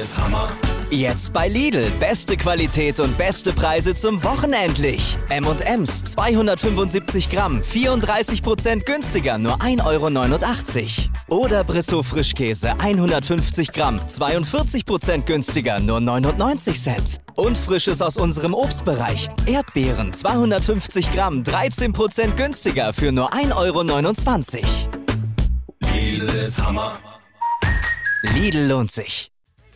ist Hammer. Jetzt bei Lidl. Beste Qualität und beste Preise zum Wochenendlich. M&M's 275 Gramm, 34% günstiger, nur 1,89 €. Oder Brissot Frischkäse 150 Gramm, 42% günstiger, nur 99 Cent. Und Frisches aus unserem Obstbereich. Erdbeeren 250 Gramm, 13% günstiger für nur 1,29 €. Lidl ist Hammer. Lidl lohnt sich.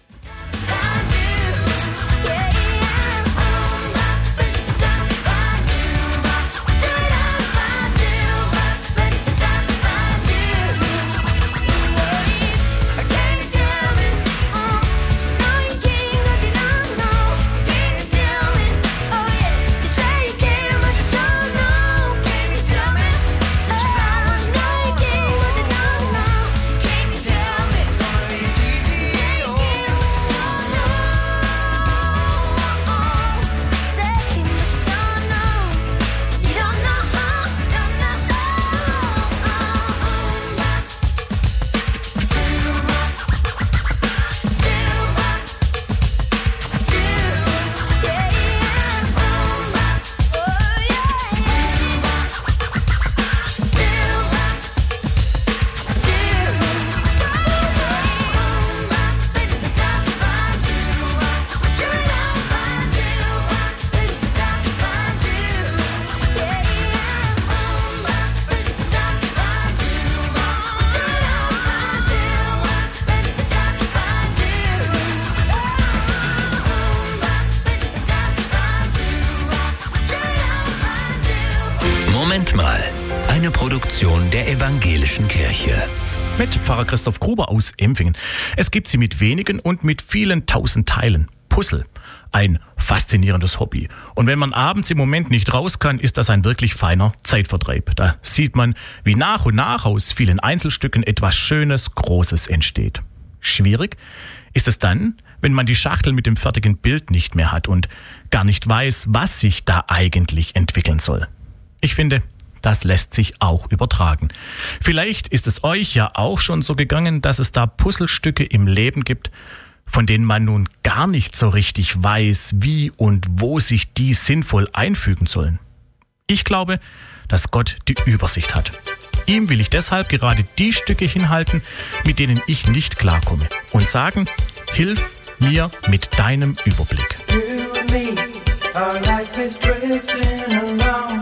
Moment mal, eine Produktion der Evangelischen Kirche. Mit Pfarrer Christoph Gruber aus Empfingen. Es gibt sie mit wenigen und mit vielen tausend Teilen. Puzzle. Ein faszinierendes Hobby. Und wenn man abends im Moment nicht raus kann, ist das ein wirklich feiner Zeitvertreib. Da sieht man, wie nach und nach aus vielen Einzelstücken etwas Schönes, Großes entsteht. Schwierig ist es dann, wenn man die Schachtel mit dem fertigen Bild nicht mehr hat und gar nicht weiß, was sich da eigentlich entwickeln soll. Ich finde, das lässt sich auch übertragen. Vielleicht ist es euch ja auch schon so gegangen, dass es da Puzzlestücke im Leben gibt, von denen man nun gar nicht so richtig weiß, wie und wo sich die sinnvoll einfügen sollen. Ich glaube, dass Gott die Übersicht hat. Ihm will ich deshalb gerade die Stücke hinhalten, mit denen ich nicht klarkomme, und sagen, hilf mir mit deinem Überblick. You and me, our life is drifting along,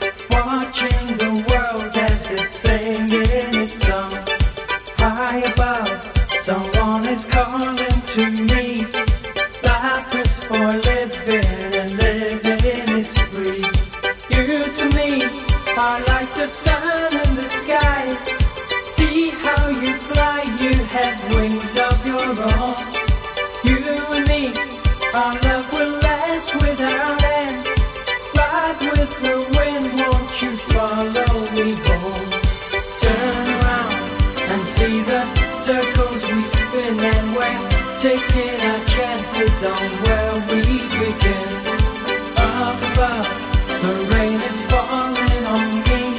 watching the world as it's singing its song. High above, someone is calling to me. Life is for living and living is free. You to me are like the sun and the sky. See how you fly, you have wings of your own. You and me, our love will last without end. Ride with the wind, won't you follow me home? Turn around and see the circles we spin, and we're taking our chances on where we begin. Up above, the rain is falling on me.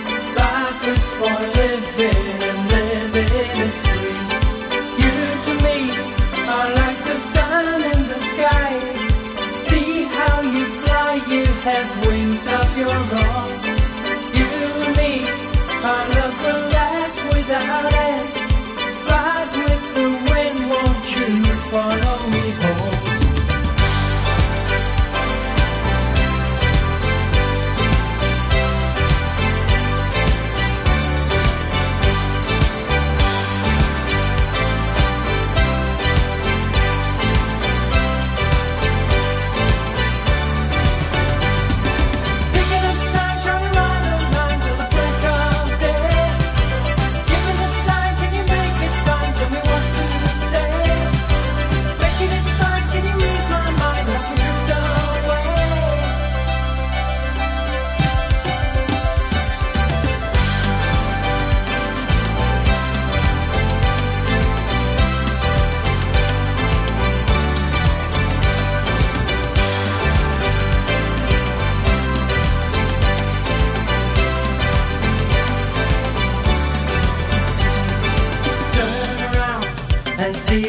Life is for living and living is free. You to me are like the sun in the sky. See how you fly, you have wings of your own. You and me, our love will last without end. Ride with the wind, won't you follow me home? Taking the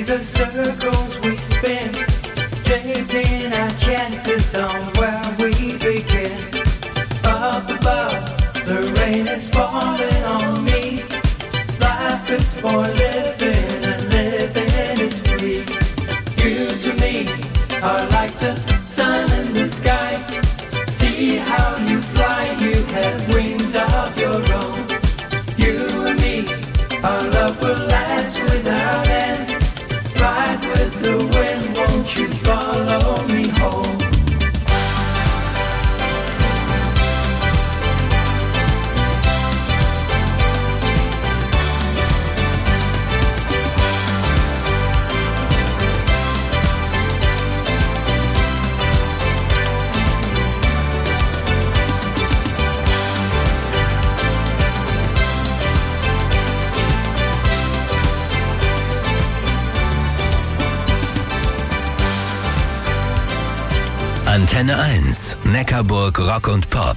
the circles we spin, taking our chances on where we begin. Up above, the rain is falling on me. Life is for living and living is free. You to me are like the sun in the sky. See how you fly, you have wings of your own. You and me, our love will last without end. Ride with the wind, won't you follow me home? Antenne 1, Neckarburg Rock und Pop.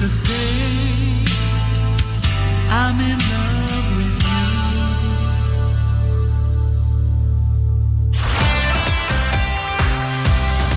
to say